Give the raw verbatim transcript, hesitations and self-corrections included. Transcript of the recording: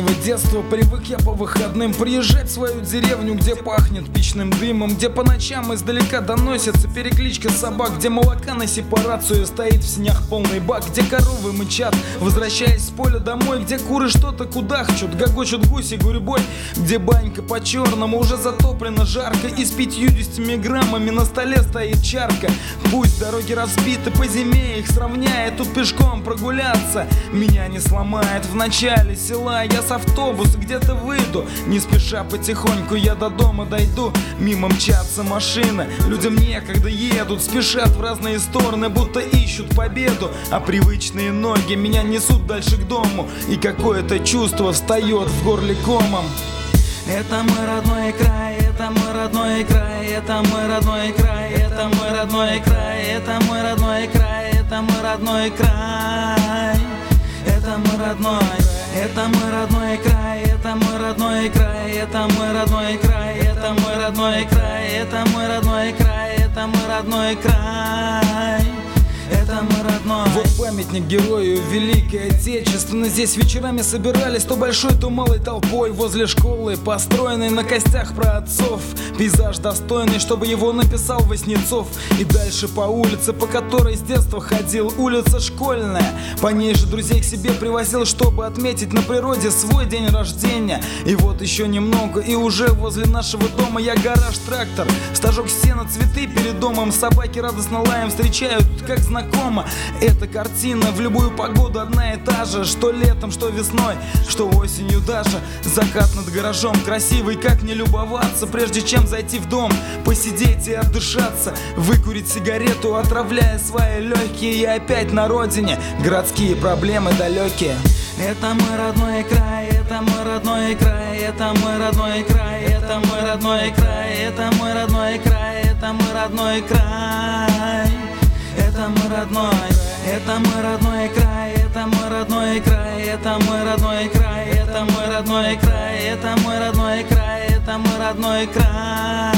раннего детства привык я по выходным приезжать в свою деревню, где пахнет печным дымом, где по ночам издалека доносится перекличка собак, где молока на сепарацию стоит в синях полный бак, где коровы мычат, возвращаясь с поля домой, где куры что-то кудахчут, гогочут гуси гурьбой, где банька по-черному уже затоплена жарко, и с пятьюдесятью граммами на столе стоит чарка. Пусть дороги разбиты по зиме, их сравняет, тут пешком прогуляться меня не сломает. В начале села я с автобуса где-то выйду, не спеша потихоньку я до дома дойду. Мимо мчатся машины, людям некогда едут, спешат в разные стороны, будто ищут победу. А привычные ноги меня несут дальше к дому, и какое-то чувство встает в горле комом. Это мой родной край, это мой родной край, это мой родной край, это мой родной край, это мой родной край, это мой родной край, это мой родной, это мой родной край, это мой родной край, это мой родной край, это мой родной край, это мой родной край, это мой родной край. Это мой родной. Вот памятник герою Великой Отечественной. Здесь вечерами собирались то большой, то малой толпой возле школы, построенной на костях праотцов. Пейзаж достойный, чтобы его написал Васнецов. И дальше по улице, по которой с детства ходил, улица Школьная. По ней же друзей к себе привозил, чтобы отметить на природе свой день рождения. И вот еще немного, и уже возле нашего дома я гараж-трактор. Стажок, стена, цветы перед домом, собаки радостно лаем встречают, как знакомые. Эта картина в любую погоду одна и та же, что летом, что весной, что осенью даже. Закат над гаражом красивый, как не любоваться. Прежде чем зайти в дом, посидеть и отдышаться, выкурить сигарету, отравляя свои легкие. И опять на родине городские проблемы далекие. Это мой родной край, это мой родной край, это мой родной край, это мой родной край, это мой родной край, это мой родной край. Это мой родной, это мой родной край, это мой родной край, это мой родной край, это мой родной край, это мой родной край, это мой родной край.